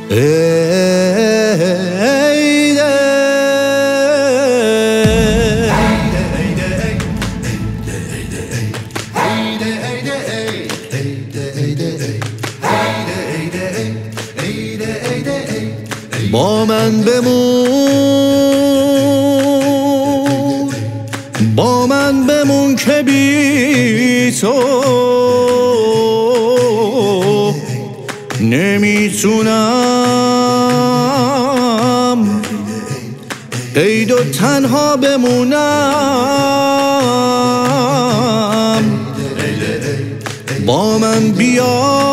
با من بمون، با من بمون که بی تو نمیتونم قید و تنها بمونم. با من بیا،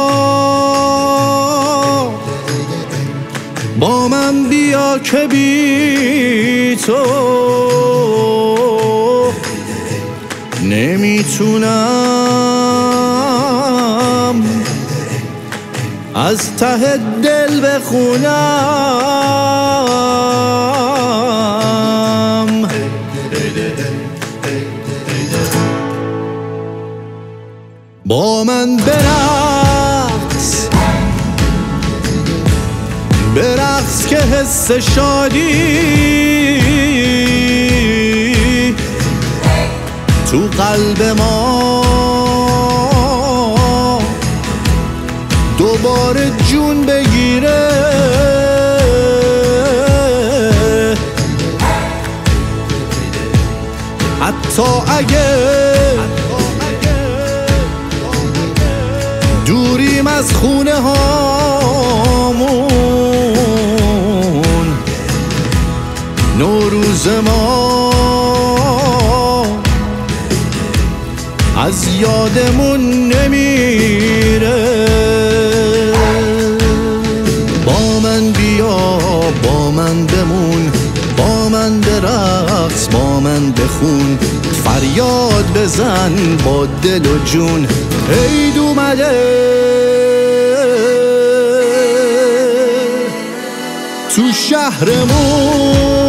با من بیا که بی تو نمیتونم از ته دل بخونم. با من برقص، برقص که حس شادی تو قلب ما دوباره جون بگیره. حتی اگه دوریم از خونه هامون، نوروز ما از یادمون نمیره. با من بیا، با من بمون، با من برقص، با من بخون، فریاد بزن با دل و جون. عید اومده تو شهرمون.